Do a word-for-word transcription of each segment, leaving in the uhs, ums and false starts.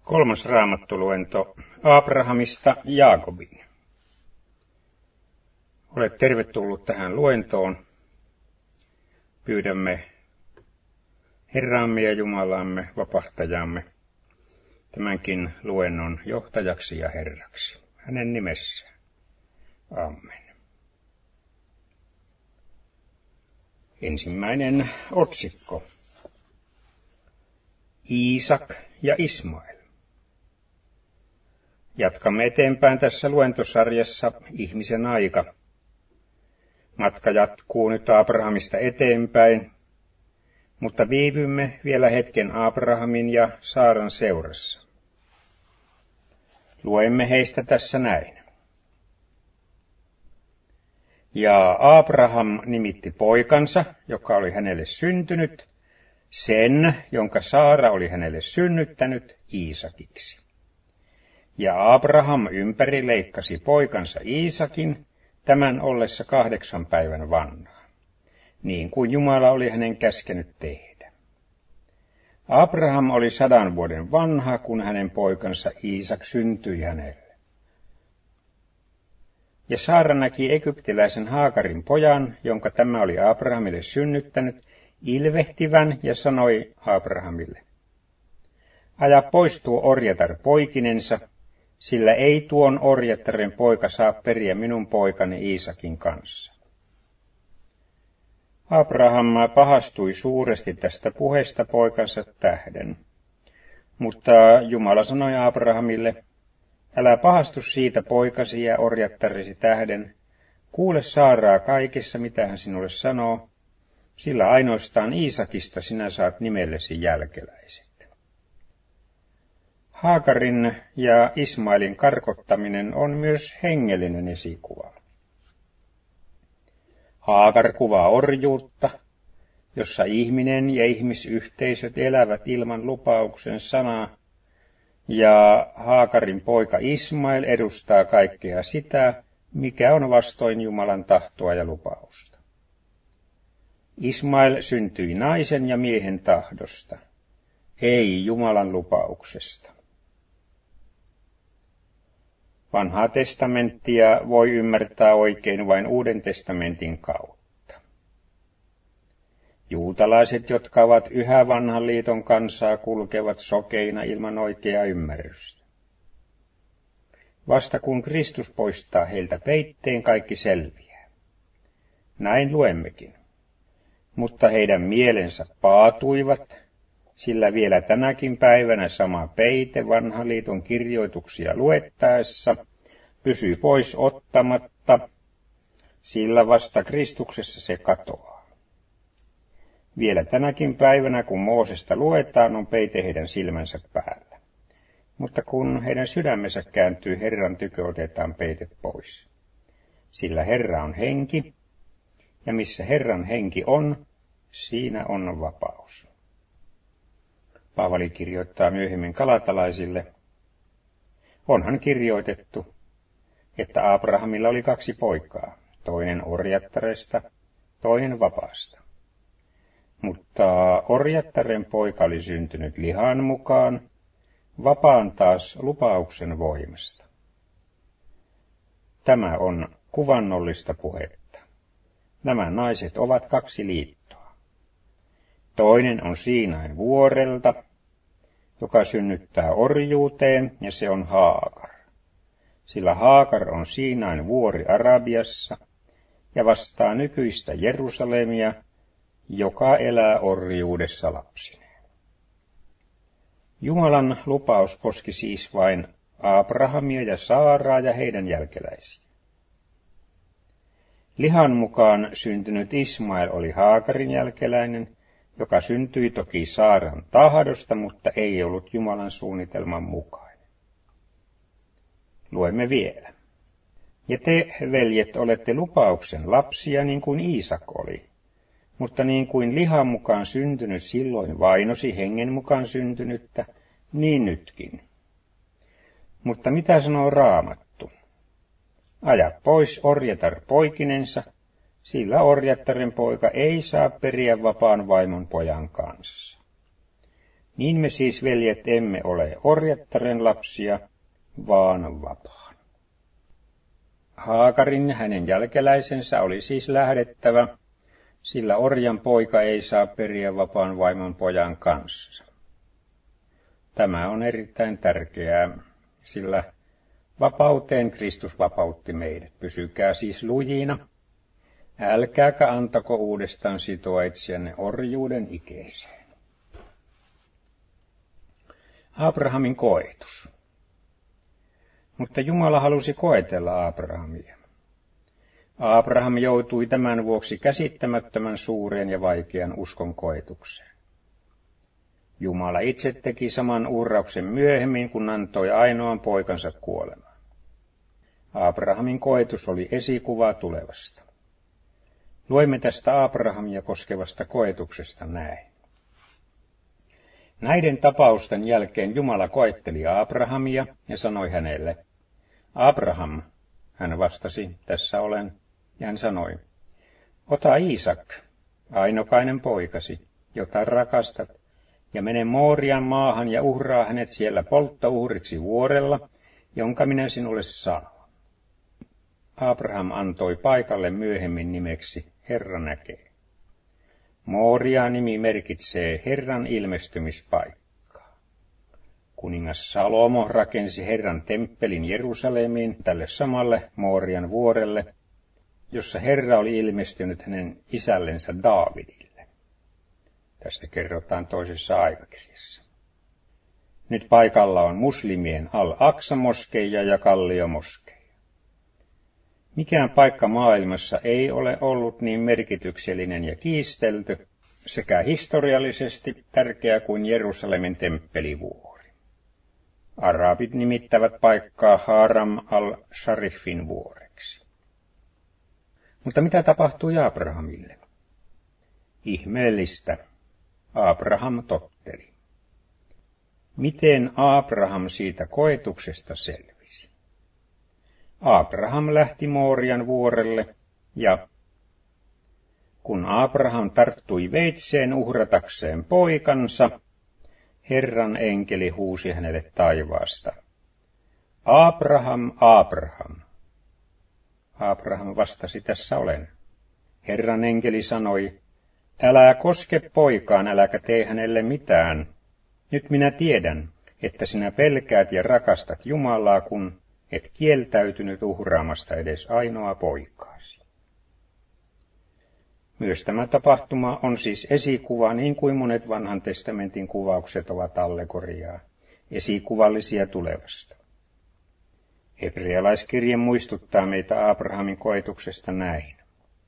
Kolmas raamattuluento Abrahamista Jaakobiin. Olet tervetullut tähän luentoon. Pyydämme Herraamme ja Jumalaamme, vapahtajamme, tämänkin luennon johtajaksi ja Herraksi. Hänen nimessään. Amen. Ensimmäinen otsikko. Iisak ja Ismael. Jatkamme eteenpäin tässä luentosarjassa Ihmisen aika. Matka jatkuu nyt Abrahamista eteenpäin, mutta viivymme vielä hetken Abrahamin ja Saaran seurassa. Luemme heistä tässä näin. Ja Abraham nimitti poikansa, joka oli hänelle syntynyt, sen, jonka Saara oli hänelle synnyttänyt, Iisakiksi. Ja Abraham ympäri leikkasi poikansa Iisakin, tämän ollessa kahdeksan päivän vanha, niin kuin Jumala oli hänen käskenyt tehdä. Abraham oli sadan vuoden vanha, kun hänen poikansa Iisak syntyi hänelle. Ja Saara näki egyptiläisen Haagarin pojan, jonka tämä oli Abrahamille synnyttänyt, ilvehtivän ja sanoi Abrahamille: aja pois tuo orjatar poikinensa, sillä ei tuon orjattaren poika saa periä minun poikani Iisakin kanssa. Abraham pahastui suuresti tästä puheesta poikansa tähden, mutta Jumala sanoi Abrahamille: älä pahastu siitä poikasi ja orjattaresi tähden, kuule Saaraa kaikessa, mitä hän sinulle sanoo, sillä ainoastaan Iisakista sinä saat nimellesi jälkeläiset. Haagarin ja Ismaelin karkottaminen on myös hengellinen esikuva. Haagar kuvaa orjuutta, jossa ihminen ja ihmisyhteisöt elävät ilman lupauksen sanaa, ja Haagarin poika Ismael edustaa kaikkea sitä, mikä on vastoin Jumalan tahtoa ja lupausta. Ismael syntyi naisen ja miehen tahdosta, ei Jumalan lupauksesta. Vanhaa testamenttia voi ymmärtää oikein vain Uuden testamentin kautta. Juutalaiset, jotka ovat yhä vanhan liiton kansaa, kulkevat sokeina ilman oikeaa ymmärrystä. Vasta kun Kristus poistaa heiltä peitteen, kaikki selviää. Näin luemmekin. Mutta heidän mielensä paatuivat, sillä vielä tänäkin päivänä sama peite vanhan liiton kirjoituksia luettaessa pysyy pois ottamatta, sillä vasta Kristuksessa se katoaa. Vielä tänäkin päivänä, kun Moosesta luetaan, on peite heidän silmänsä päällä. Mutta kun heidän sydämensä kääntyy Herran tykö, otetaan peite pois. Sillä Herra on henki, ja missä Herran henki on, siinä on vapaus. Paavali kirjoittaa myöhemmin galatalaisille: onhan kirjoitettu, että Abrahamilla oli kaksi poikaa, toinen orjattaresta, toinen vapaasta. Mutta orjattaren poika oli syntynyt lihan mukaan, vapaan taas lupauksen voimasta. Tämä on kuvannollista puhetta. Nämä naiset ovat kaksi liittoa. Toinen on Siinain vuorelta, joka synnyttää orjuuteen, ja se on Haagar. Sillä Haagar on Siinain vuori Arabiassa ja vastaa nykyistä Jerusalemia, joka elää orjuudessa lapsineen. Jumalan lupaus koski siis vain Abrahamia ja Saaraa ja heidän jälkeläisiä. Lihan mukaan syntynyt Ismael oli Haagarin jälkeläinen, joka syntyi toki Saaran tahdosta, mutta ei ollut Jumalan suunnitelman mukainen. Luemme vielä. Ja te, veljet, olette lupauksen lapsia niin kuin Iisak oli, mutta niin kuin lihan mukaan syntynyt silloin vainosi hengen mukaan syntynyttä, niin nytkin. Mutta mitä sanoo Raamattu? Aja pois orjatar poikinensa, sillä orjattaren poika ei saa periä vapaan vaimon pojan kanssa. Niin me siis, veljet, emme ole orjattaren lapsia, vaan vapaan. Haagarin ja hänen jälkeläisensä oli siis lähdettävä, sillä orjan poika ei saa periä vapaan vaimon pojan kanssa. Tämä on erittäin tärkeää, sillä vapauteen Kristus vapautti meidät. Pysykää siis lujina, älkääkä antako uudestaan sitoa itseänne orjuuden ikeeseen. Abrahamin koetus. Mutta Jumala halusi koetella Abrahamia. Abraham joutui tämän vuoksi käsittämättömän suureen ja vaikean uskon koetukseen. Jumala itse teki saman uhrauksen myöhemmin, kun antoi ainoan poikansa kuolemaan. Abrahamin koetus oli esikuva tulevasta. Luemme tästä Abrahamia koskevasta koetuksesta näin. Näiden tapausten jälkeen Jumala koetteli Abrahamia ja sanoi hänelle, Abraham, hän vastasi, tässä olen, ja hän sanoi, ota Iisak, ainokainen poikasi, jota rakastat, ja mene Moorian maahan ja uhraa hänet siellä polttouhriksi vuorella, jonka minä sinulle sanon. Abraham antoi paikalle myöhemmin nimeksi Herra näkee. Mooria-nimi merkitsee Herran ilmestymispaikkaa. Kuningas Salomo rakensi Herran temppelin Jerusalemiin tälle samalle Moorian vuorelle, jossa Herra oli ilmestynyt hänen isällensä Daavidille. Tästä kerrotaan toisessa aikakirjassa. Nyt paikalla on muslimien Al-Aqsa-moskeija ja Kallio-moskeija. Mikään paikka maailmassa ei ole ollut niin merkityksellinen ja kiistelty, sekä historiallisesti tärkeä kuin Jerusalemin temppelivuori. Arabit nimittävät paikkaa Haram al-Sharifin vuoreksi. Mutta mitä tapahtui Abrahamille? Ihmeellistä. Abraham totteli. Miten Abraham siitä koetuksesta selvisi? Abraham lähti Moorian vuorelle, ja kun Abraham tarttui veitseen uhratakseen poikansa, Herran enkeli huusi hänelle taivaasta. Abraham, Abraham. Abraham vastasi, tässä olen. Herran enkeli sanoi, älä koske poikaan, äläkä tee hänelle mitään. Nyt minä tiedän, että sinä pelkäät ja rakastat Jumalaa, kun et kieltäytynyt uhraamasta edes ainoa poikaasi. Myös tämä tapahtuma on siis esikuva, niin kuin monet vanhan testamentin kuvaukset ovat allegoriaa, esikuvallisia tulevasta. Hebrealaiskirje muistuttaa meitä Abrahamin koetuksesta näin.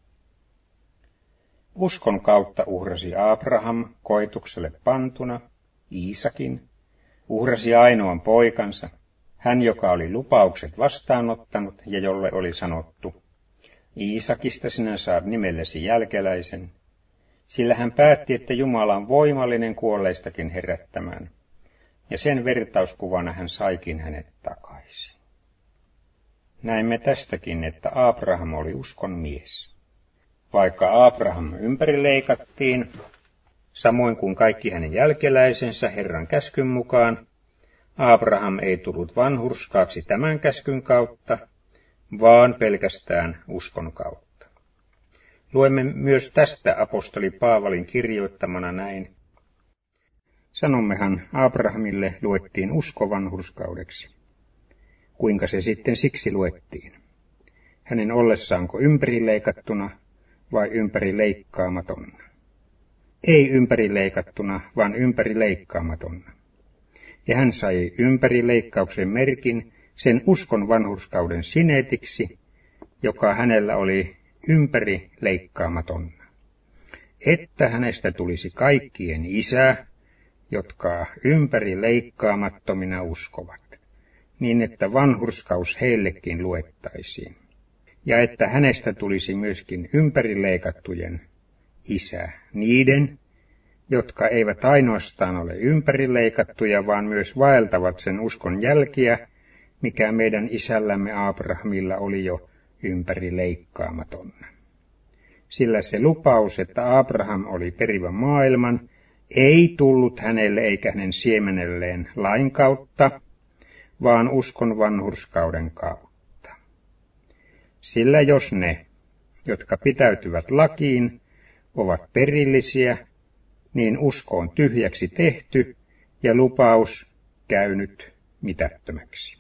Uskon kautta uhrasi Abraham koetukselle pantuna Iisakin, uhrasi ainoan poikansa, hän joka oli lupaukset vastaanottanut ja jolle oli sanottu, Iisakista sinä saat nimellesi jälkeläisen, sillä hän päätti, että Jumala on voimallinen kuolleistakin herättämään, ja sen vertauskuvana hän saikin hänet takaisin. Näemme tästäkin, että Abraham oli uskon mies. Vaikka Abraham ympärileikattiin, samoin kuin kaikki hänen jälkeläisensä Herran käskyn mukaan, Abraham ei tullut vanhurskaaksi tämän käskyn kautta, vaan pelkästään uskon kautta. Luemme myös tästä apostoli Paavalin kirjoittamana näin. Sanommehan Abrahamille luettiin usko vanhurskaudeksi. Kuinka se sitten siksi luettiin? Hänen ollessaanko ympärileikattuna vai ympärileikkaamattona? Ei ympärileikattuna, vaan ympärileikkaamattona. Ja hän sai ympärileikkauksen merkin sen uskon vanhurskauden sineetiksi, joka hänellä oli ympärileikkaamattona. Että hänestä tulisi kaikkien isä, jotka ympärileikkaamattomina uskovat, niin että vanhurskaus heillekin luettaisiin. Ja että hänestä tulisi myöskin ympärileikattujen isä, niiden, jotka eivät ainoastaan ole ympärileikattuja, vaan myös vaeltavat sen uskon jälkiä, mikä meidän isällämme Abrahamilla oli jo ympärileikkaamaton. Sillä se lupaus, että Abraham oli perivä maailman ei tullut hänelle eikä hänen siemenelleen lain kautta, vaan uskon vanhurskauden kautta. Sillä jos ne, jotka pitäytyvät lakiin, ovat perillisiä, niin usko on tyhjäksi tehty ja lupaus käynyt mitättömäksi.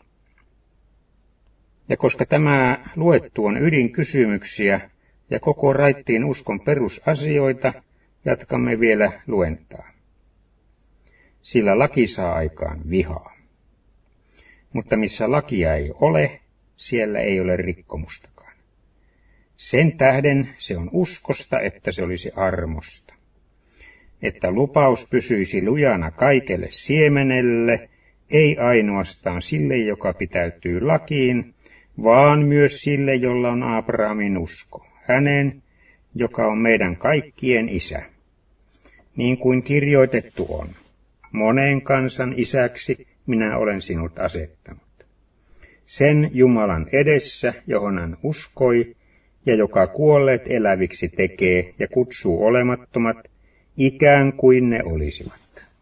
Ja koska tämä luettu on ydinkysymyksiä ja koko raittiin uskon perusasioita, jatkamme vielä luentaa. Sillä laki saa aikaan vihaa. Mutta missä lakia ei ole, siellä ei ole rikkomustakaan. Sen tähden se on uskosta, että se olisi armosta. Että lupaus pysyisi lujana kaikelle siemenelle, ei ainoastaan sille, joka pitäytyy lakiin, vaan myös sille, jolla on Abrahamin usko, hänen, joka on meidän kaikkien isä. Niin kuin kirjoitettu on, monen kansan isäksi minä olen sinut asettanut. Sen Jumalan edessä, johon hän uskoi, ja joka kuolleet eläviksi tekee ja kutsuu olemattomat, ikään kuin ne olisivat.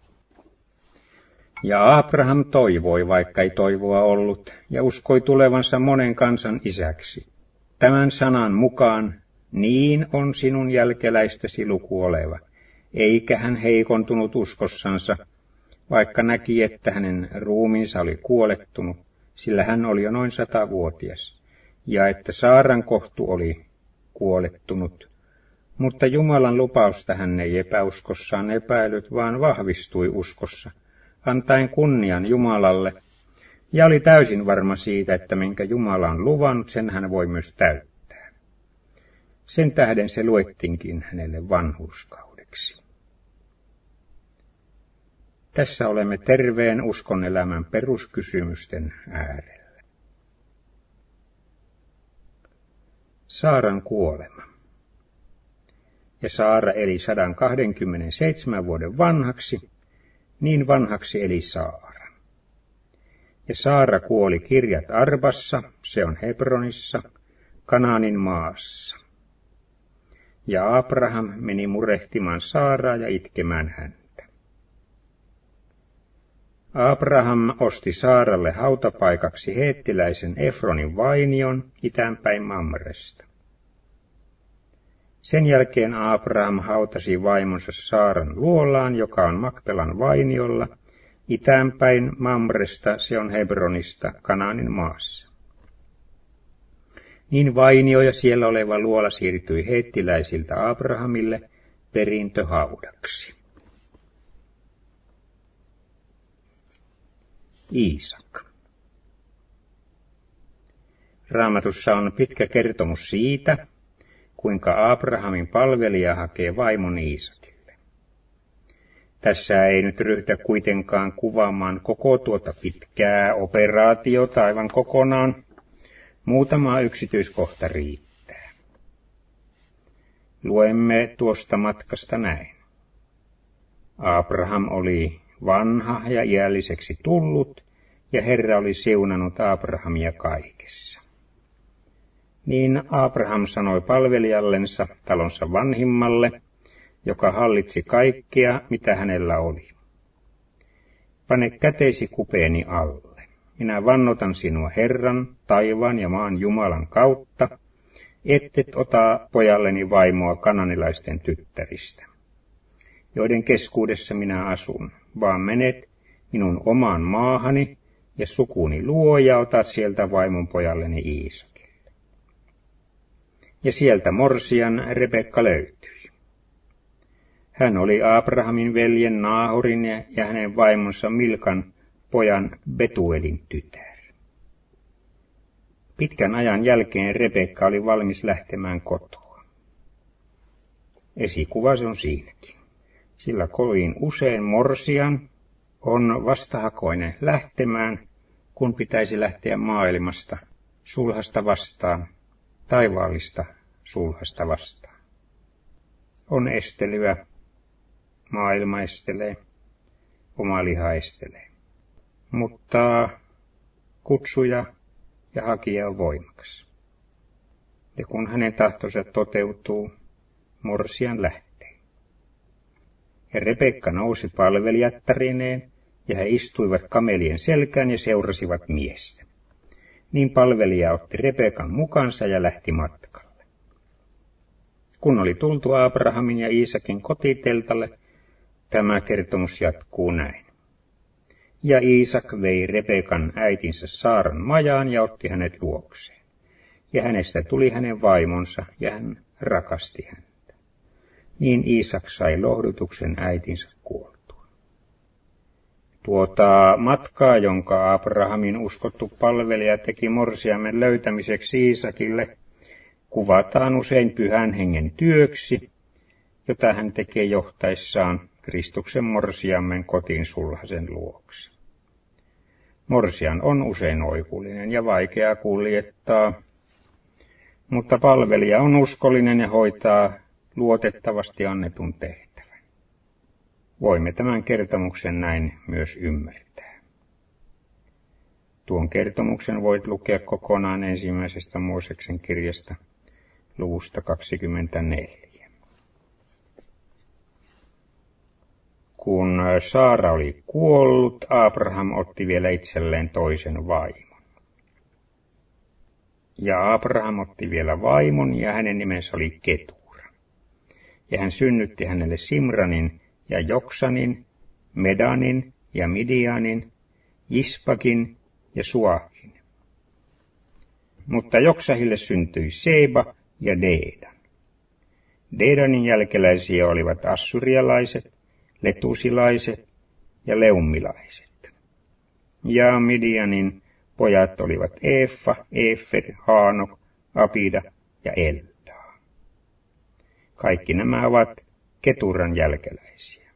Ja Abraham toivoi, vaikka ei toivoa ollut, ja uskoi tulevansa monen kansan isäksi. Tämän sanan mukaan, niin on sinun jälkeläistäsi luku oleva, eikä hän heikontunut uskossansa, vaikka näki, että hänen ruumiinsa oli kuolettunut, sillä hän oli jo noin satavuotias, ja että Saaran kohtu oli kuolettunut. Mutta Jumalan lupausta hän ei epäuskossaan epäillyt, vaan vahvistui uskossa, antaen kunnian Jumalalle, ja oli täysin varma siitä, että minkä Jumala on luvannut, sen hän voi myös täyttää. Sen tähden se luettiinkin hänelle vanhurskaudeksi. Tässä olemme terveen uskon elämän peruskysymysten äärellä. Saaran kuolema. Ja Saara eli sata kaksikymmentäseitsemän vuoden vanhaksi, niin vanhaksi eli Saara. Ja Saara kuoli Kirjat Arbassa, se on Hebronissa, Kanaanin maassa. Ja Abraham meni murehtimaan Saaraa ja itkemään häntä. Abraham osti Saaralle hautapaikaksi heettiläisen Efronin vainion itäänpäin Mamresta. Sen jälkeen Abraham hautasi vaimonsa Saaran luolaan, joka on Makpelan vainiolla, itäänpäin Mamresta, se on Hebronista, Kanaanin maassa. Niin vainio ja siellä oleva luola siirtyi heettiläisiltä Abrahamille perintöhaudaksi. Iisak. Raamatussa on pitkä kertomus siitä, kuinka Abrahamin palvelija hakee vaimon Iisakille. Tässä ei nyt ryhtyä kuitenkaan kuvaamaan koko tuota pitkää operaatiota aivan kokonaan. Muutama yksityiskohta riittää. Luemme tuosta matkasta näin. Abraham oli vanha ja iälliseksi tullut, ja Herra oli siunannut Abrahamia kaikessa. Niin Abraham sanoi palvelijallensa, talonsa vanhimmalle, joka hallitsi kaikkea, mitä hänellä oli. Pane käteisi kupeeni alle. Minä vannotan sinua Herran, taivaan ja maan Jumalan kautta, ettet ota pojalleni vaimoa kananilaisten tyttäristä, joiden keskuudessa minä asun, vaan menet minun omaan maahani ja sukuni luo ja otat sieltä vaimon pojalleni Iisakille. Ja sieltä morsian Rebekka löytyi. Hän oli Abrahamin veljen Naahorin ja hänen vaimonsa Milkan pojan Betuelin tytär. Pitkän ajan jälkeen Rebekka oli valmis lähtemään kotoa. Esikuva se on siinäkin. Sillä kovin usein morsian on vastahakoinen lähtemään, kun pitäisi lähteä maailmasta, sulhasta vastaan, taivaallista sulhasta vastaan. On estelyä, maailma estelee, oma liha estelee. Mutta kutsuja ja hakija on voimakas. Ja kun hänen tahtonsa toteutuu, morsian lähtee. Ja Rebekka nousi palvelijattarineen, ja he istuivat kamelien selkään ja seurasivat miestä. Niin palvelija otti Rebekan mukansa ja lähti matkalle. Kun oli tultu Abrahamin ja Iisakin kotiteltalle, tämä kertomus jatkuu näin. Ja Iisak vei Rebekan äitinsä Saaran majaan ja otti hänet luokseen. Ja hänestä tuli hänen vaimonsa, ja hän rakasti häntä. Niin Iisak sai lohdutuksen äitinsä kuoltua. Tuota matkaa, jonka Abrahamin uskottu palvelija teki morsiamen löytämiseksi Iisakille, kuvataan usein pyhän hengen työksi, jota hän tekee johtaessaan Kristuksen morsiamen kotiin sulhasen luokse. Morsian on usein oikullinen ja vaikea kuljettaa, mutta palvelija on uskollinen ja hoitaa luotettavasti annetun tehtävän. Voimme tämän kertomuksen näin myös ymmärtää. Tuon kertomuksen voit lukea kokonaan ensimmäisestä Mooseksen kirjasta luvusta kaksikymmentäneljä. Kun Saara oli kuollut, Abraham otti vielä itselleen toisen vaimon. Ja Abraham otti vielä vaimon, ja hänen nimensä oli Ketura. Ja hän synnytti hänelle Simranin ja Joksanin, Medanin ja Midianin, Ispakin ja Suahin. Mutta Joksahille syntyi Seba ja Deedan. Deedanin jälkeläisiä olivat assurialaiset, letusilaiset ja leummilaiset. Ja Midianin pojat olivat Eeffa, Efer, Haanok, Abida ja Eldaa. Kaikki nämä ovat Keturan jälkeläisiä.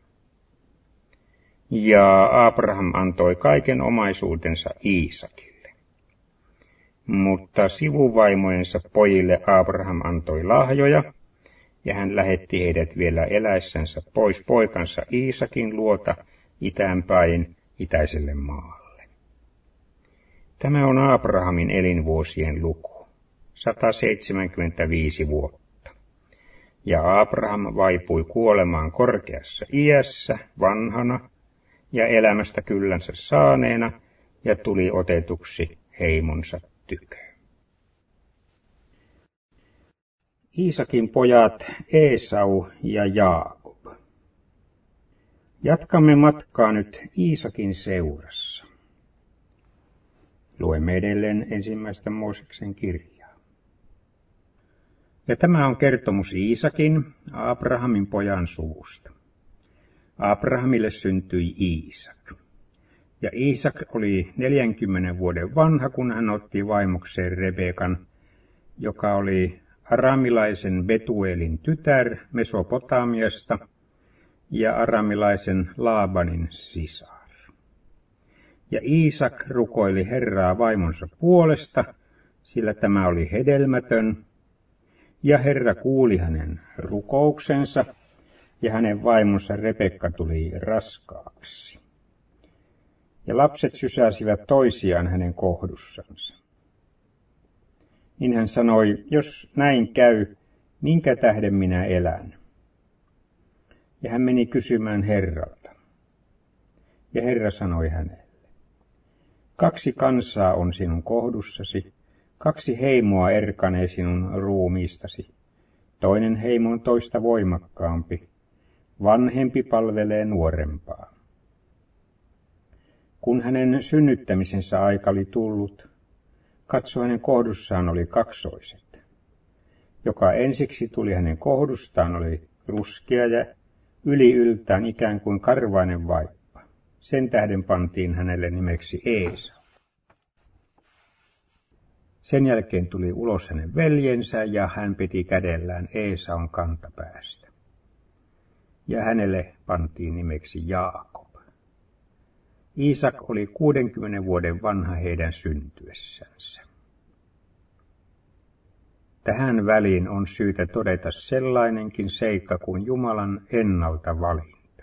Ja Abraham antoi kaiken omaisuutensa Iisakille. Mutta sivuvaimojensa pojille Abraham antoi lahjoja, ja hän lähetti heidät vielä eläessänsä pois poikansa Iisakin luota itäänpäin itäiselle maalle. Tämä on Abrahamin elinvuosien luku, sata seitsemänkymmentäviisi vuotta. Ja Abraham vaipui kuolemaan korkeassa iässä, vanhana ja elämästä kyllänsä saaneena, ja tuli otetuksi heimonsa tyköön. Iisakin pojat Eesau ja Jaakob. Jatkamme matkaa nyt Iisakin seurassa. Luemme edelleen ensimmäistä Mooseksen kirjaa. Ja tämä on kertomus Iisakin, Abrahamin pojan suvusta. Abrahamille syntyi Iisak. Ja Iisak oli neljänkymmenen vuoden vanha, kun hän otti vaimokseen Rebekan, joka oli aramilaisen Betuelin tytär Mesopotamiasta ja aramilaisen Laabanin sisar. Ja Iisak rukoili Herraa vaimonsa puolesta, sillä tämä oli hedelmätön, ja Herra kuuli hänen rukouksensa, ja hänen vaimonsa Rebekka tuli raskaaksi. Ja lapset sysäsivät toisiaan hänen kohdussansa. Niin hän sanoi, jos näin käy, minkä tähden minä elän? Ja hän meni kysymään Herralta. Ja Herra sanoi hänelle, kaksi kansaa on sinun kohdussasi, kaksi heimoa erkanee sinun ruumiistasi. Toinen heimo on toista voimakkaampi, vanhempi palvelee nuorempaa. Kun hänen synnyttämisensä aika oli tullut, katso hänen kohdussaan oli kaksoiset. Joka ensiksi tuli hänen kohdustaan oli ruskea ja yli yltään ikään kuin karvainen vaippa. Sen tähden pantiin hänelle nimeksi Eesau. Sen jälkeen tuli ulos hänen veljensä ja hän piti kädellään Eesaun kantapäästä. Ja hänelle pantiin nimeksi Jaakob. Iisak oli kuudenkymmenen vuoden vanha heidän syntyessänsä. Tähän väliin on syytä todeta sellainenkin seikka kuin Jumalan ennalta valinta.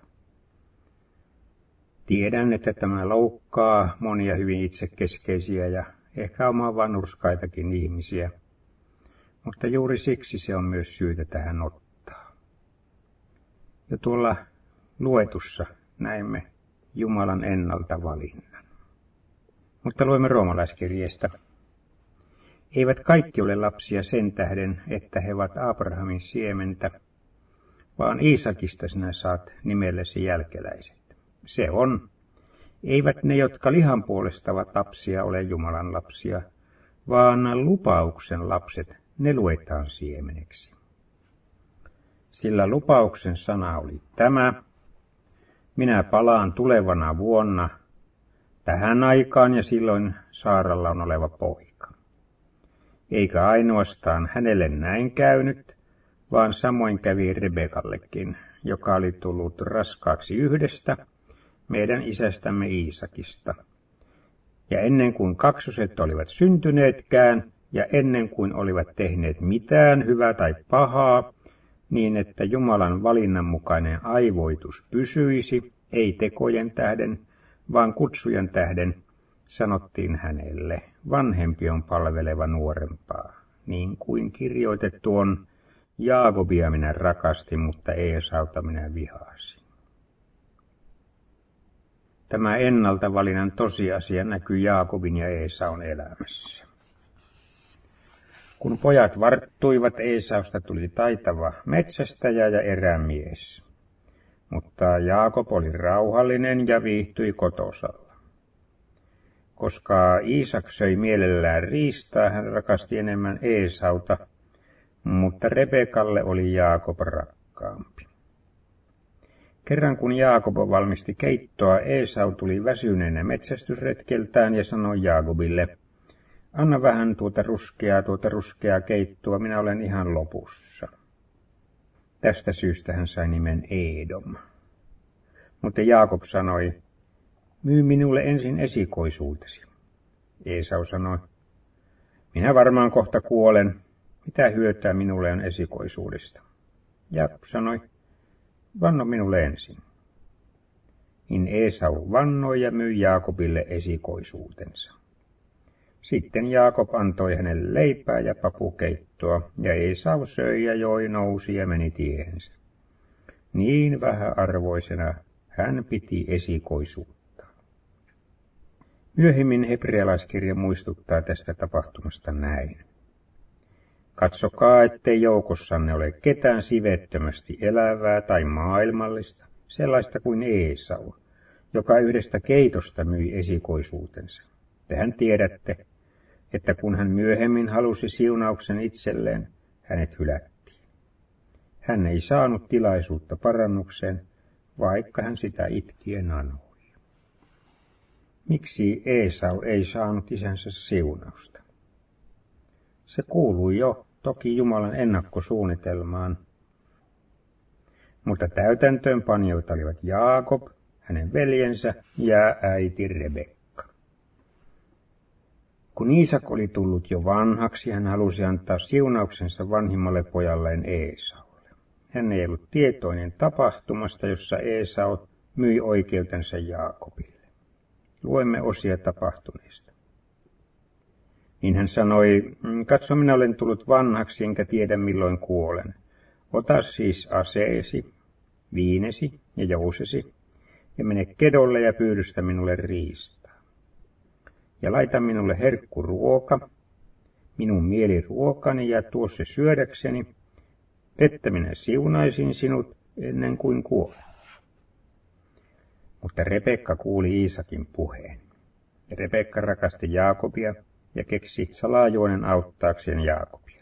Tiedän, että tämä loukkaa monia hyvin itsekeskeisiä ja ehkä omaa vanhurskaitakin ihmisiä, mutta juuri siksi se on myös syytä tähän ottaa. Jo tuolla luetussa näemme Jumalan ennalta valinnan. Mutta luemme roomalaiskirjeestä. Eivät kaikki ole lapsia sen tähden, että he ovat Abrahamin siementä, vaan Iisakista sinä saat nimellesi jälkeläiset. Se on. Eivät ne, jotka lihan puolesta ovat lapsia, ole Jumalan lapsia, vaan lupauksen lapset, ne luetaan siemeneksi. Sillä lupauksen sana oli tämä: minä palaan tulevana vuonna tähän aikaan ja silloin Saaralla on oleva poika. Eikä ainoastaan hänelle näin käynyt, vaan samoin kävi Rebekallekin, joka oli tullut raskaaksi yhdestä meidän isästämme Iisakista. Ja ennen kuin kaksoset olivat syntyneetkään, ja ennen kuin olivat tehneet mitään hyvää tai pahaa, niin että Jumalan valinnan mukainen aivoitus pysyisi, ei tekojen tähden, vaan kutsujen tähden, sanottiin hänelle, vanhempi on palveleva nuorempaa, niin kuin kirjoitettu on, Jaakobia minä rakastin, mutta Eesauta minä vihasin. Tämä ennalta valinnan tosiasia näkyy Jaakobin ja Eesaun elämässä. Kun pojat varttuivat, Eesausta tuli taitava metsästäjä ja erämies. Mutta Jaakob oli rauhallinen ja viihtyi kotosalla. Koska Iisak söi mielellään riistaa, hän rakasti enemmän Eesauta, mutta Rebekalle oli Jaakob rakkaampi. Kerran kun Jaakob valmisti keittoa, Eesau tuli väsyneenä metsästysretkeltään ja sanoi Jaakobille: anna vähän tuota ruskeaa, tuota ruskeaa keittoa, minä olen ihan lopussa. Tästä syystä hän sai nimen Eedom. Mutta Jaakob sanoi: myy minulle ensin esikoisuutesi. Eesau sanoi: minä varmaan kohta kuolen. Mitä hyötyä minulle on esikoisuudesta? Jaakob sanoi: vanno minulle ensin. Niin Eesau vannoi ja myi Jaakobille esikoisuutensa. Sitten Jaakob antoi hänelle leipää ja papukeittoa, ja Eesau söi ja joi, nousi ja meni tiehensä. Niin vähäarvoisena hän piti esikoisuutta. Myöhemmin hebrealaiskirja muistuttaa tästä tapahtumasta näin: katsokaa, ettei joukossanne ole ketään sivettömästi elävää tai maailmallista, sellaista kuin Eesau, joka yhdestä keitosta myi esikoisuutensa. Tehän tiedätte, että kun hän myöhemmin halusi siunauksen itselleen, hänet hylättiin. Hän ei saanut tilaisuutta parannukseen, vaikka hän sitä itkien anoi. Miksi Eesau ei saanut isänsä siunausta? Se kuului jo toki Jumalan ennakkosuunnitelmaan, mutta täytäntöönpanijoita olivat Jaakob, hänen veljensä ja äiti Rebekka. Kun Iisak oli tullut jo vanhaksi, hän halusi antaa siunauksensa vanhimmalle pojalleen Eesaulle. Hän ei ollut tietoinen tapahtumasta, jossa Eesau myi oikeutensa Jaakobille. Luemme osia tapahtuneesta. Niin hän sanoi: katso, minä olen tullut vanhaksi, enkä tiedä milloin kuolen. Ota siis aseesi, viinesi ja jousesi, ja mene kedolle ja pyydystä minulle riistaa. Ja laita minulle herkkuruoka, minun mieliruokani, ja tuo se syödäkseni, että minä siunaisin sinut ennen kuin kuolen. Mutta Rebekka kuuli Iisakin puheen. Ja Rebekka rakasti Jaakobia ja keksi salajuonen auttaakseen Jaakobia.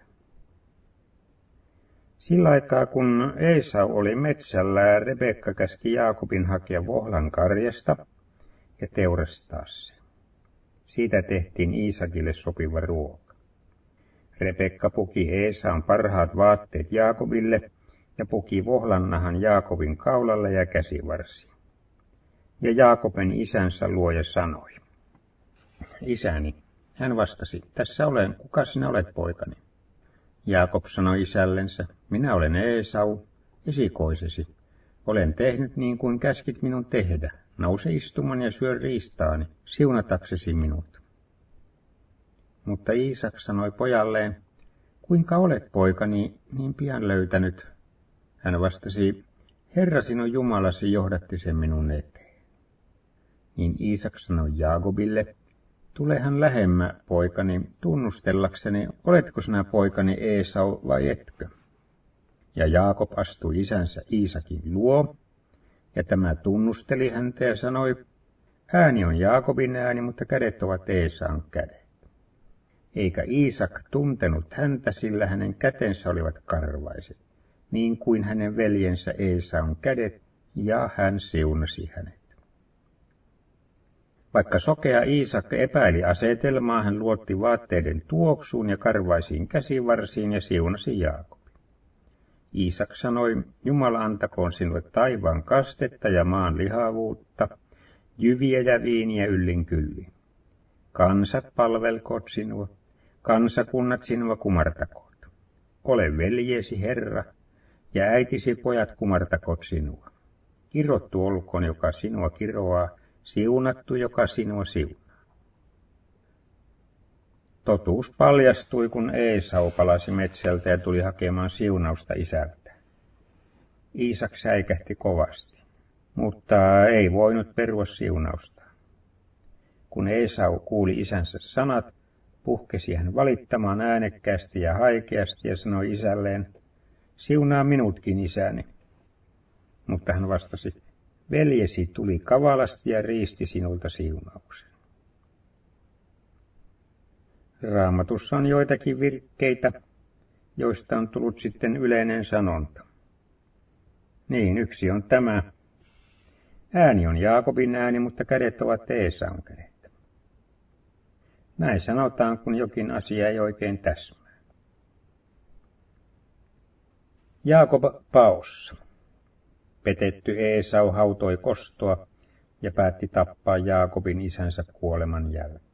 Sillä aikaa, kun Eesau oli metsällä, Rebekka käski Jaakobin hakea vohlan karjasta ja teurastaa se. Siitä tehtiin Iisakille sopiva ruoka. Rebekka puki Eesaun parhaat vaatteet Jaakobille ja puki vohlannahan Jaakobin kaulalle ja käsivarsiin. Ja Jaakobin isänsä luoja sanoi: isäni. Hän vastasi: tässä olen, kuka sinä olet, poikani? Jaakob sanoi isällensä: minä olen Eesau, esikoisesi. Olen tehnyt niin kuin käskit minun tehdä. Nouse istumaan ja syö riistaani, siunataksesi minut. Mutta Iisak sanoi pojalleen: kuinka olet, poikani, niin pian löytänyt? Hän vastasi: Herra sinun Jumalasi johdatti sen minun eteen. Niin Iisak sanoi Jaakobille, tulehan lähemmä, poikani, tunnustellakseni, oletko sinä poikani Eesau vai etkö? Ja Jaakob astui isänsä Iisakin luo, ja tämä tunnusteli häntä ja sanoi, ääni on Jaakobin ääni, mutta kädet ovat Eesaun kädet. Eikä Iisak tuntenut häntä, sillä hänen kätensä olivat karvaiset, niin kuin hänen veljensä Eesaun kädet, ja hän siunasi hänet. Vaikka sokea Iisak epäili asetelmaa, hän luotti vaatteiden tuoksuun ja karvaisiin käsivarsiin ja siunasi Jaakobin. Iisak sanoi, Jumala antakoon sinulle taivaan kastetta ja maan lihavuutta, jyviä ja viiniä yllin kyllin. Kansat palvelkoot sinua, kansakunnat sinua kumartakoot. Ole veljesi Herra, ja äitisi pojat kumartakoot sinua. Kirottu olkoon, joka sinua kiroaa, siunattu, joka sinua siunaa. Totuus paljastui, kun Eesau palasi metsältä ja tuli hakemaan siunausta isältä. Iisak säikähti kovasti, mutta ei voinut perua siunausta. Kun Eesau kuuli isänsä sanat, puhkesi hän valittamaan äänekkäästi ja haikeasti ja sanoi isälleen, siunaa minutkin isäni. Mutta hän vastasi, veljesi tuli kavalasti ja riisti sinulta siunauksen. Raamatussa on joitakin virkkeitä, joista on tullut sitten yleinen sanonta. Niin, yksi on tämä. Ääni on Jaakobin ääni, mutta kädet ovat Eesaun kädet. Näin sanotaan, kun jokin asia ei oikein täsmää. Jaakob paossa. Petetty Eesau hautoi kostoa ja päätti tappaa Jaakobin isänsä kuoleman jälkeen.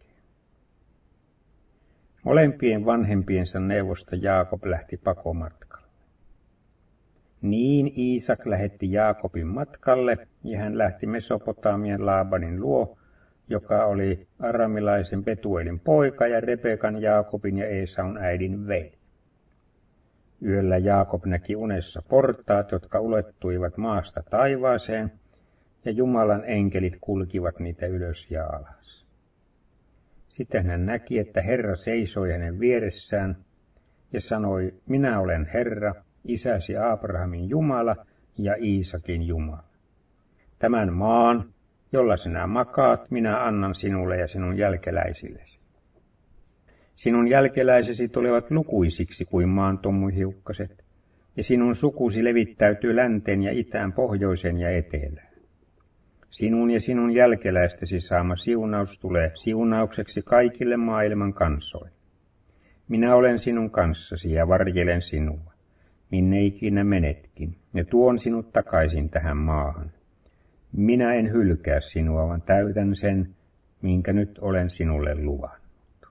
Molempien vanhempiensa neuvosta Jaakob lähti pakomatkalle. Niin Iisak lähetti Jaakobin matkalle ja hän lähti Mesopotamian Laabanin luo, joka oli aramilaisen Betuelin poika ja Rebekan, Jaakobin ja Eesaun äidin veli. Yöllä Jaakob näki unessa portaat, jotka ulottuivat maasta taivaaseen, ja Jumalan enkelit kulkivat niitä ylös ja alas. Sitten hän näki, että Herra seisoi hänen vieressään ja sanoi, minä olen Herra, isäsi Abrahamin Jumala ja Iisakin Jumala. Tämän maan, jolla sinä makaat, minä annan sinulle ja sinun jälkeläisillesi. Sinun jälkeläisesi tulevat lukuisiksi kuin maan tomuhiukkaset, ja sinun sukusi levittäytyy länteen ja itään, pohjoiseen ja etelään. Sinun ja sinun jälkeläistesi saama siunaus tulee siunaukseksi kaikille maailman kansoille. Minä olen sinun kanssasi ja varjelen sinua, minne ikinä menetkin, ja tuon sinut takaisin tähän maahan. Minä en hylkää sinua, vaan täytän sen, minkä nyt olen sinulle luvannut.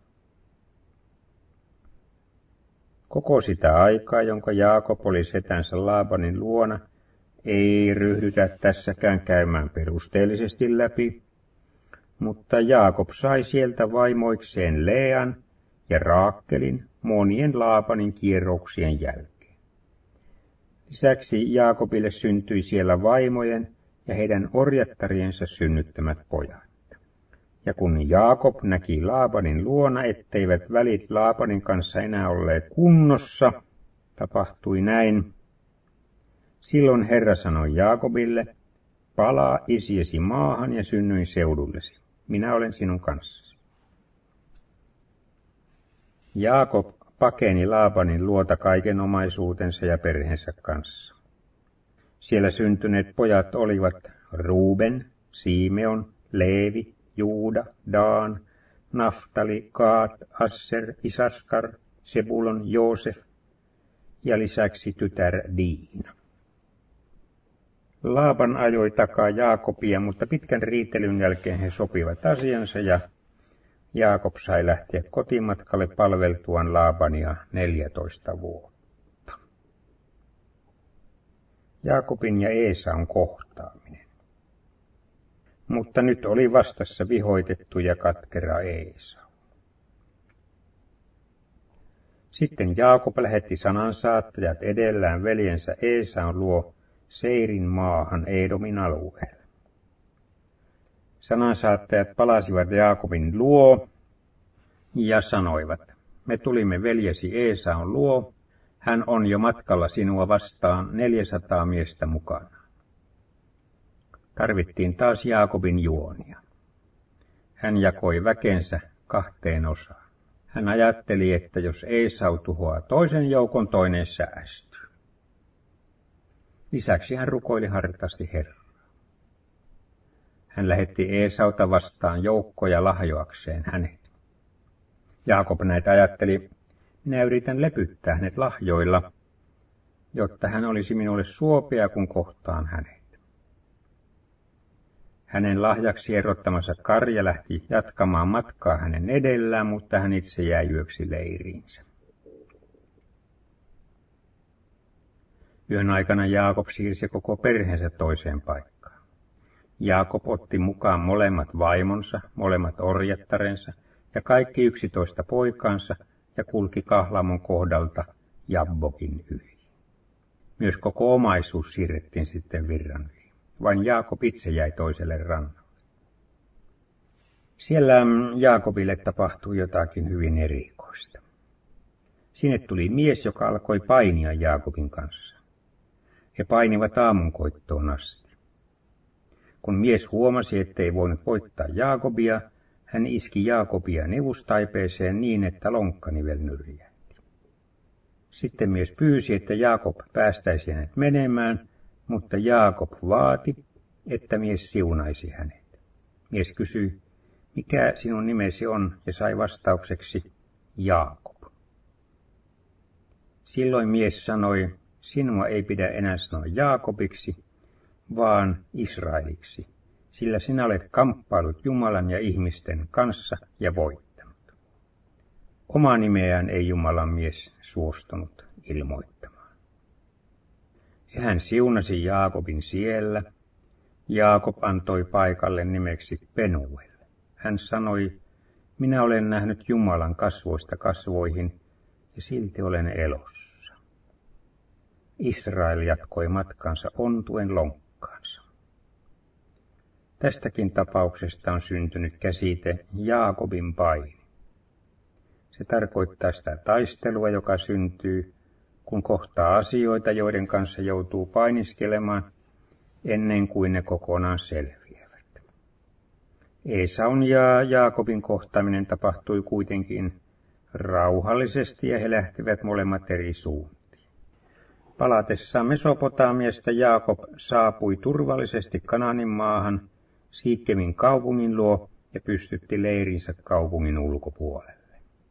Koko sitä aikaa, jonka Jaakob oli setänsä Laabanin luona, ei ryhdytä tässäkään käymään perusteellisesti läpi, mutta Jaakob sai sieltä vaimoikseen Lean ja Raakkelin monien Laabanin kierroksien jälkeen. Lisäksi Jaakobille syntyi siellä vaimojen ja heidän orjattariensa synnyttämät pojat. Ja kun Jaakob näki Laabanin luona, etteivät välit Laabanin kanssa enää olleet kunnossa, tapahtui näin. Silloin Herra sanoi Jaakobille, palaa isiesi maahan ja synnyin seudullesi. Minä olen sinun kanssasi. Jaakob pakeni Laabanin luota kaiken omaisuutensa ja perheensä kanssa. Siellä syntyneet pojat olivat Ruben, Simeon, Leevi, Juuda, Daan, Naftali, Gaad, Asser, Isaskar, Sebulon, Joosef ja lisäksi tytär Diina. Laaban ajoi takaa Jaakobia, mutta pitkän riitelyn jälkeen he sopivat asiansa ja Jaakob sai lähteä kotimatkalle palveltuaan Laabania neljätoista vuotta. Jaakobin ja Eesaun kohtaaminen. Mutta nyt oli vastassa vihoitettu ja katkera Eesau. Sitten Jaakob lähetti sanansaattajat edellään veljensä Eesaun luo Seirin maahan Edomin alueelle. Sanansaattajat palasivat Jaakobin luo ja sanoivat, me tulimme veljesi Eesaun luo, hän on jo matkalla sinua vastaan neljäsataa miestä mukana. Tarvittiin taas Jaakobin juonia. Hän jakoi väkensä kahteen osaan. Hän ajatteli, että jos Eesau tuhoaa toisen joukon, toinen säästyy. Lisäksi hän rukoili hartaasti Herraa. Hän lähetti Eesauta vastaan joukkoja lahjoakseen hänet. Jaakob näitä ajatteli, minä yritän lepyttää hänet lahjoilla, jotta hän olisi minulle suopea, kun kohtaan hänet. Hänen lahjaksi erottamansa karja lähti jatkamaan matkaa hänen edellään, mutta hän itse jäi yöksi leiriinsä. Yön aikana Jaakob siirsi koko perheensä toiseen paikkaan. Jaakob otti mukaan molemmat vaimonsa, molemmat orjattarensa ja kaikki yksitoista poikaansa ja kulki Kahlamon kohdalta Jabbokin yli. Myös koko omaisuus siirrettiin sitten virran yli. Vain Jaakob itse jäi toiselle rannalle. Siellä Jaakobille tapahtui jotakin hyvin erikoista. Sinne tuli mies, joka alkoi painia Jaakobin kanssa. He painivat aamunkoittoon asti. Kun mies huomasi, ettei voinut voittaa Jaakobia, hän iski Jaakobia nevustaipeeseen niin, että lonkkanivel nyrjähti. Sitten mies pyysi, että Jaakob päästäisi hänet menemään, mutta Jaakob vaati, että mies siunaisi hänet. Mies kysyi, mikä sinun nimesi on, ja sai vastaukseksi Jaakob. Silloin mies sanoi, sinua ei pidä enää sanoa Jaakobiksi, vaan Israeliksi, sillä sinä olet kamppailut Jumalan ja ihmisten kanssa ja voittanut. Omaa nimeään ei Jumalan mies suostunut ilmoittamaan. Ja hän siunasi Jaakobin siellä. Jaakob antoi paikalle nimeksi Penuel. Hän sanoi, minä olen nähnyt Jumalan kasvoista kasvoihin, ja silti olen elossa. Israel jatkoi matkansa ontuen lonkkaansa. Tästäkin tapauksesta on syntynyt käsite Jaakobin paini. Se tarkoittaa sitä taistelua, joka syntyy, kun kohtaa asioita, joiden kanssa joutuu painiskelemaan, ennen kuin ne kokonaan selviävät. Esaun ja Jaakobin kohtaaminen tapahtui kuitenkin rauhallisesti ja he lähtivät molemmat eri suuntiin. Palatessaan Mesopotamiasta Jaakob saapui turvallisesti Kanaanin maahan, Siikemin kaupungin luo ja pystytti leirinsä kaupungin ulkopuolelle.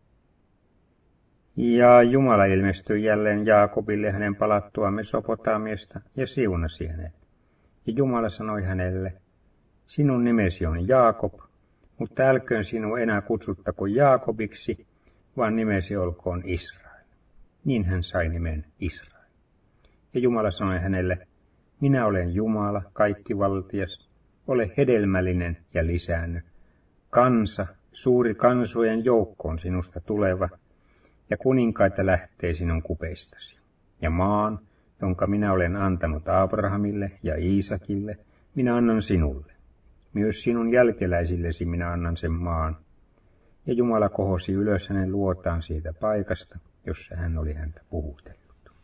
Ja Jumala ilmestyi jälleen Jaakobille hänen palattua Mesopotamiasta ja siunasi hänet. Ja Jumala sanoi hänelle, sinun nimesi on Jaakob, mutta älköön sinua enää kutsuttako Jaakobiksi, vaan nimesi olkoon Israel. Niin hän sai nimen Israel. Ja Jumala sanoi hänelle, minä olen Jumala, kaikkivaltias, ole hedelmällinen ja lisäänny. Kansa, suuri kansojen joukko on sinusta tuleva, ja kuninkaita lähtee sinun kupeistasi. Ja maan, jonka minä olen antanut Abrahamille ja Iisakille, minä annan sinulle. Myös sinun jälkeläisillesi minä annan sen maan. Ja Jumala kohosi ylös hänen luotaan siitä paikasta, jossa hän oli häntä puhutellut.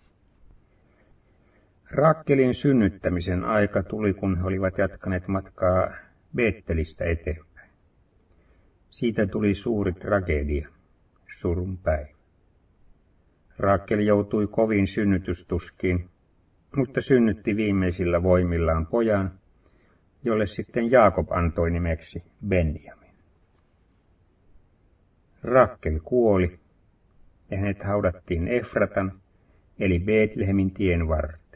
Raakelin synnyttämisen aika tuli, kun he olivat jatkaneet matkaa Beettelistä eteenpäin. Siitä tuli suuri tragedia, surun päivä. Raakel joutui kovin synnytystuskiin, mutta synnytti viimeisillä voimillaan pojan, jolle sitten Jaakob antoi nimeksi Benjamin. Raakel kuoli ja hänet haudattiin Efratan eli Betlehemin tien varteen.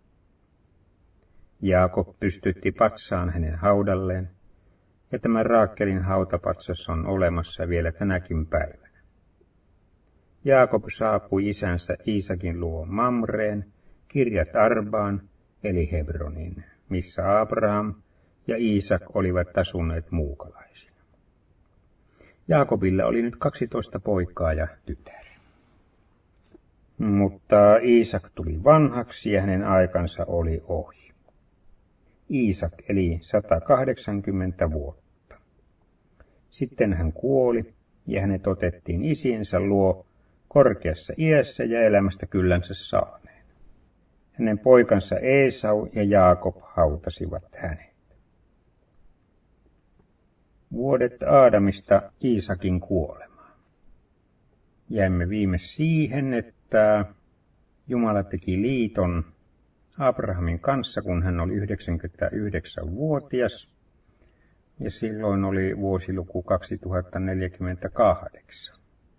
Jaakob pystytti patsaan hänen haudalleen, ja tämä Raakelin hautapatsas on olemassa vielä tänäkin päivänä. Jaakob saapui isänsä Iisakin luo Mamreen, Kirjat Arbaan eli Hebroniin, missä Abraham ja Iisak olivat asuneet muukalaisina. Jaakobilla oli nyt kaksitoista poikaa ja tytär. Mutta Iisak tuli vanhaksi ja hänen aikansa oli ohi. Iisak eli sata kahdeksankymmentä vuotta. Sitten hän kuoli ja hänet otettiin isiensä luo korkeassa iässä ja elämästä kyllänsä saaneen. Hänen poikansa Eesau ja Jaakob hautasivat hänet. Vuodet Aadamista Iisakin kuolemaan. Jäimme viime siihen, että Jumala teki liiton Abrahamin kanssa, kun hän oli yhdeksänkymmentäyhdeksänvuotias, ja silloin oli vuosiluku kaksituhattaneljäkymmentäkahdeksan.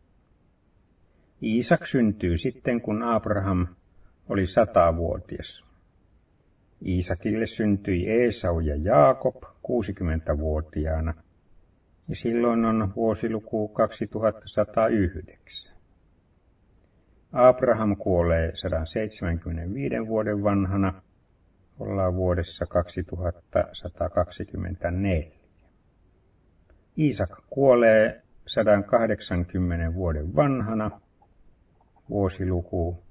Iisak syntyi sitten, kun Abraham oli satavuotias. Iisakille syntyi Eesau ja Jaakob kuusikymmentävuotiaana, ja silloin on vuosiluku kaksituhattasatayhdeksän. Abraham kuolee sata seitsemänkymmentäviisi vuoden vanhana, ollaan vuodessa kaksituhattasakaksikymmentäneljä. Iisak kuolee sata kahdeksankymmentä vuoden vanhana, vuosiluku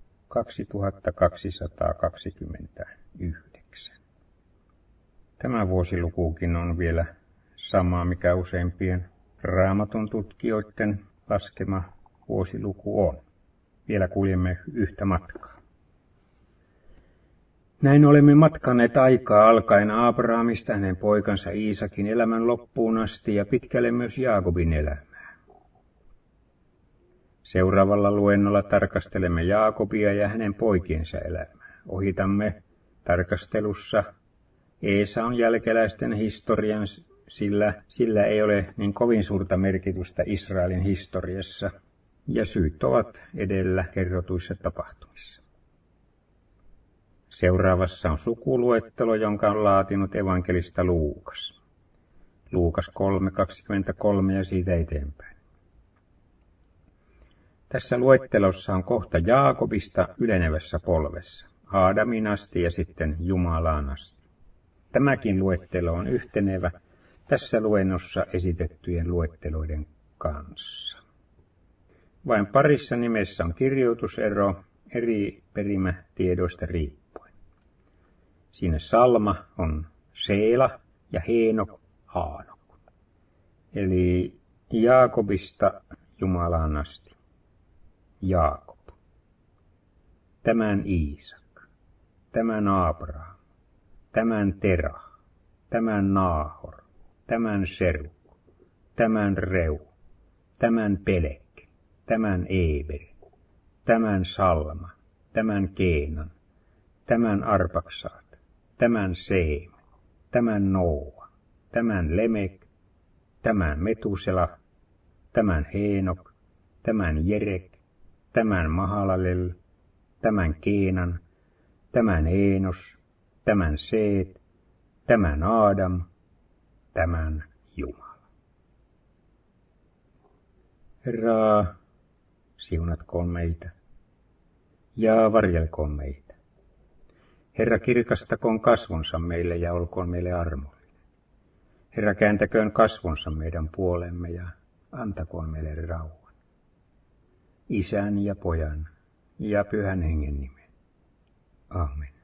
kaksituhattakaksisataakaksikymmentäyhdeksän. Tämä vuosilukukin on vielä sama, mikä useimpien Raamatun tutkijoiden laskema vuosiluku on. Vielä kuljemme yhtä matkaa. Näin olemme matkanneet aikaa alkaen Abrahamista hänen poikansa Iisakin elämän loppuun asti ja pitkälle myös Jaakobin elämää. Seuraavalla luennolla tarkastelemme Jaakobia ja hänen poikiensa elämää. Ohitamme tarkastelussa Eesaun jälkeläisten historian, sillä sillä ei ole niin kovin suurta merkitystä Israelin historiassa, ja syyt ovat edellä kerrotuissa tapahtumissa. Seuraavassa on sukuluettelo, jonka on laatinut evankelista Luukas. Luukas kolme kaksikymmentäkolme ja siitä eteenpäin. Tässä luettelossa on kohta Jaakobista ylenevässä polvessa, Aadamin asti ja sitten Jumalaan asti. Tämäkin luettelo on yhtenevä tässä luennossa esitettyjen luetteloiden kanssa. Vain parissa nimessä on kirjoitusero eri perimätiedoista riippuen. Siinä Salma on Seela ja Heenok Haanok. Eli Jaakobista Jumalaan asti. Jaakob. Tämän Iisak. Tämän Abraham. Tämän Terah. Tämän Naahor. Tämän Seruk. Tämän Reu. Tämän Pelek. Tämän Eber. Tämän Salma. Tämän Keenan. Tämän Arpaksaat. Tämän Seem. Tämän Nooa. Tämän Lemek. Tämän Metusela. Tämän Heenok. Tämän Jerek. Tämän Mahalalel. Tämän Keenan. Tämän Eenos. Tämän Seet. Tämän Aadam. Tämän Jumala. Herra, siunatkoon meitä ja varjelkoon meitä. Herra, kirkastakoon kasvonsa meille ja olkoon meille armollinen. Herra, kääntäköön kasvonsa meidän puolemme ja antakoon meille rauhan. Isän ja Pojan ja Pyhän Hengen nimen. Amen.